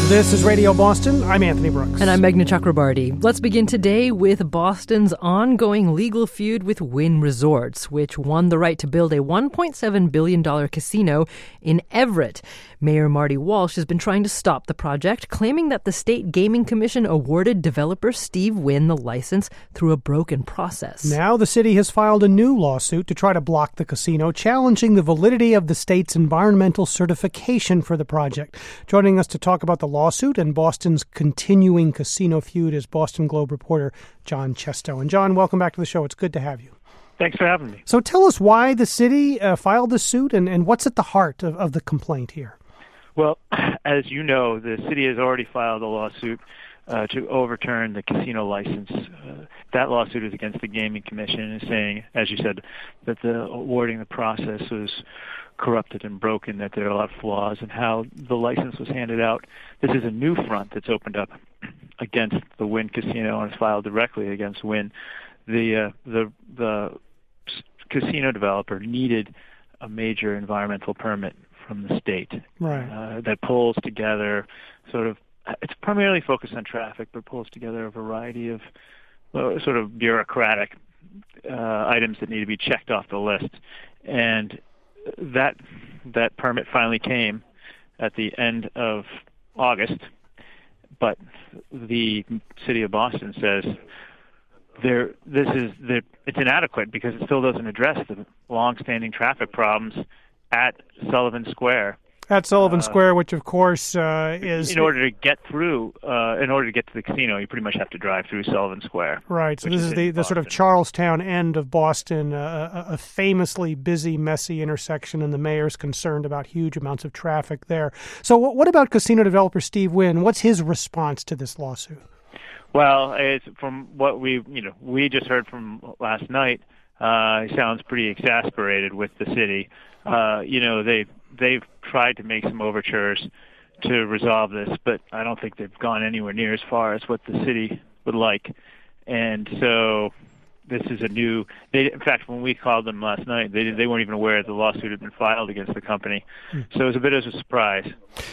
This is Radio Boston. I'm Anthony Brooks. And I'm Meghna Chakrabarti. Let's begin today with Boston's ongoing legal feud with Wynn Resorts, which won the right to build a $1.7 billion casino in Everett. Mayor Marty Walsh has been trying to stop the project, claiming that the State Gaming Commission awarded developer Steve Wynn the license through a broken process. Now the city has filed a new lawsuit to try to block the casino, challenging the validity of the state's environmental certification for the project. Joining us to talk about the lawsuit and Boston's continuing casino feud is Boston Globe reporter John Chesto. And John, welcome back to the show. It's good to have you. Thanks for having me. So tell us why the city filed the suit and what's at the heart of the complaint here. Well, as you know, the city has already filed a lawsuit to overturn the casino license. That lawsuit is against the Gaming Commission and is saying, as you said, that the awarding the process was corrupted and broken, that there are a lot of flaws in how the license was handed out. This is a new front that's opened up against the Wynn Casino and is filed directly against Wynn. The casino developer needed a major environmental permit from the state, right, that pulls together it's primarily focused on traffic, but pulls together a variety of sort of bureaucratic items that need to be checked off the list. And that permit finally came at the end of August, but the city of Boston says it's inadequate because it still doesn't address the long-standing traffic problems at Sullivan Square. At Sullivan Square, which of course is... In order to get to the casino, you pretty much have to drive through Sullivan Square. Right, so this is the sort of Charlestown end of Boston, a famously busy, messy intersection, and the mayor's concerned about huge amounts of traffic there. So what about casino developer Steve Wynn? What's his response to this lawsuit? Well, it's from what we just heard from last night, he sounds pretty exasperated with the city. They've tried to make some overtures to resolve this, but I don't think they've gone anywhere near as far as what the city would like. And so this is in fact, when we called them last night, they weren't even aware the lawsuit had been filed against the company. So it was a bit of a surprise.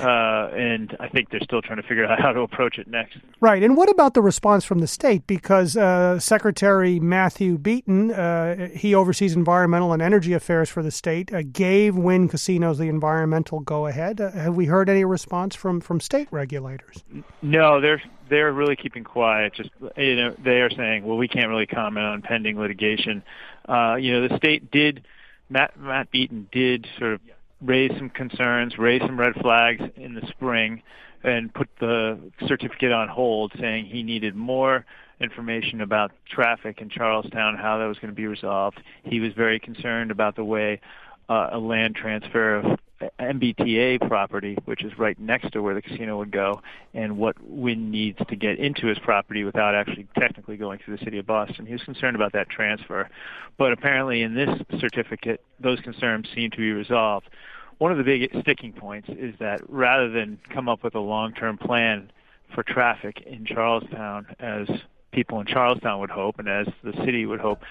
And I think they're still trying to figure out how to approach it next. Right. And what about the response from the state? Because Secretary Matthew Beaton, he oversees environmental and energy affairs for the state, gave Wynn Casinos the environmental go-ahead. Have we heard any response from state regulators? No, they're really keeping quiet. Just they are saying, well, we can't really comment on pending litigation. The state did. Matt Beaton did sort of raise some concerns, raise some red flags in the spring, and put the certificate on hold, saying he needed more information about traffic in Charlestown, how that was going to be resolved. He was very concerned about the way a land transfer of MBTA property, which is right next to where the casino would go, and what Wynn needs to get into his property without actually technically going through the city of Boston. He was concerned about that transfer. But apparently in this certificate, those concerns seem to be resolved. One of the big sticking points is that rather than come up with a long-term plan for traffic in Charlestown, as people in Charlestown would hope and as the city would hope,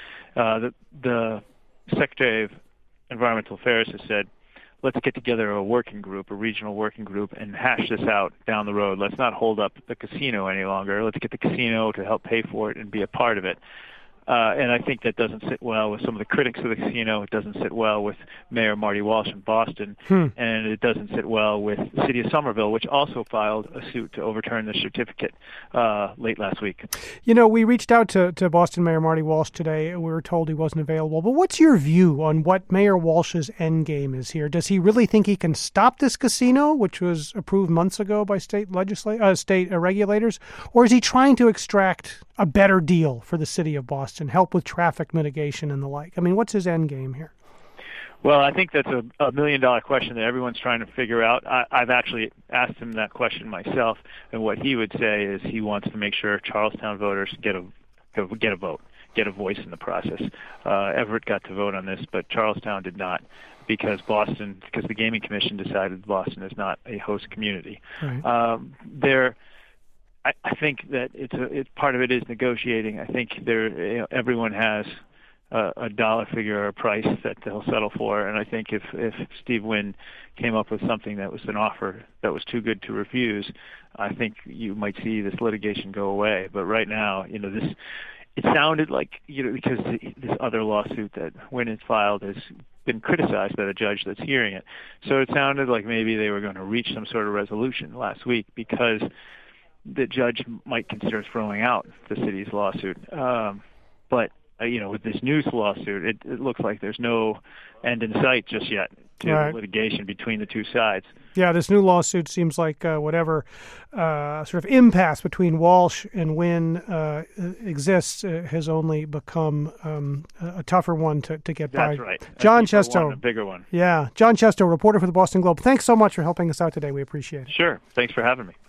the Secretary of Environmental Affairs has said, let's get together a working group, a regional working group, and hash this out down the road. Let's not hold up the casino any longer. Let's get the casino to help pay for it and be a part of it. And I think that doesn't sit well with some of the critics of the casino. It doesn't sit well with Mayor Marty Walsh in Boston. And it doesn't sit well with the city of Somerville, which also filed a suit to overturn the certificate late last week. We reached out to Boston Mayor Marty Walsh today. We were told he wasn't available. But what's your view on what Mayor Walsh's end game is here? Does he really think he can stop this casino, which was approved months ago by state regulators? Or is he trying to extract a better deal for the city of Boston, help with traffic mitigation and the like? I mean, what's his end game here? Well, I think that's a million-dollar question that everyone's trying to figure out. I've actually asked him that question myself, and what he would say is he wants to make sure Charlestown voters get a vote, get a voice in the process. Everett got to vote on this, but Charlestown did not, because the Gaming Commission decided Boston is not a host community. Right. I think that it's part of it is negotiating. I think everyone has a dollar figure or a price that they'll settle for. And I think if Steve Wynn came up with something that was an offer that was too good to refuse, I think you might see this litigation go away. But right now, it sounded like, because this other lawsuit that Wynn has filed has been criticized by the judge that's hearing it. So it sounded like maybe they were going to reach some sort of resolution last week because the judge might consider throwing out the city's lawsuit. But with this new lawsuit, it looks like there's no end in sight just yet to the litigation between the two sides. Yeah, this new lawsuit seems like whatever sort of impasse between Walsh and Wynn exists has only become a tougher one to get by. That's right. John Chesto. A bigger one. Yeah. John Chesto, reporter for the Boston Globe. Thanks so much for helping us out today. We appreciate it. Sure. Thanks for having me.